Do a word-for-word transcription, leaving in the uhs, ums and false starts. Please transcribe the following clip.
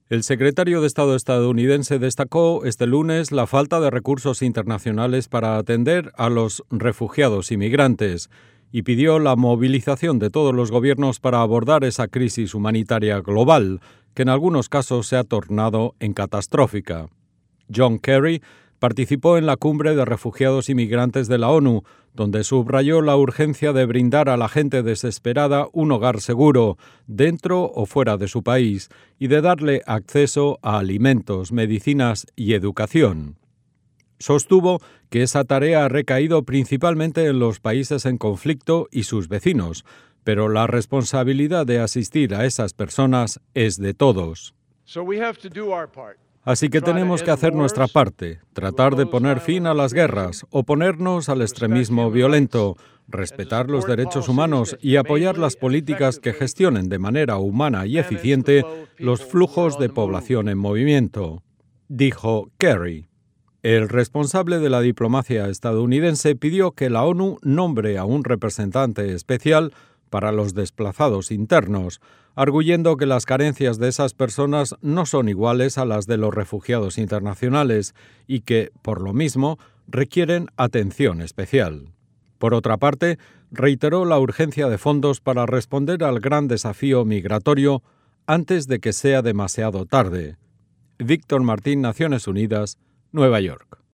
El secretario de Estado estadounidense destacó este lunes la falta de recursos internacionales para atender a los refugiados y migrantes y pidió la movilización de todos los gobiernos para abordar esa crisis humanitaria global, que en algunos casos se ha tornado en catastrófica. John Kerry participó en la cumbre de refugiados y migrantes de la ONU, donde subrayó la urgencia de brindar a la gente desesperada un hogar seguro, dentro o fuera de su país, y de darle acceso a alimentos, medicinas y educación. Sostuvo que esa tarea ha recaído principalmente en los países en conflicto y sus vecinos, pero la responsabilidad de asistir a esas personas es de todos. So we have to do our part. Así que tenemos que hacer nuestra parte, tratar de poner fin a las guerras, oponernos al extremismo violento, respetar los derechos humanos y apoyar las políticas que gestionen de manera humana y eficiente los flujos de población en movimiento, dijo Kerry. El responsable de la diplomacia estadounidense pidió que la ONU nombre a un representante especial para los desplazados internos, arguyendo que las carencias de esas personas no son iguales a las de los refugiados internacionales y que, por lo mismo, requieren atención especial. Por otra parte, reiteró la urgencia de fondos para responder al gran desafío migratorio antes de que sea demasiado tarde. Víctor Martín, Naciones Unidas, Nueva York.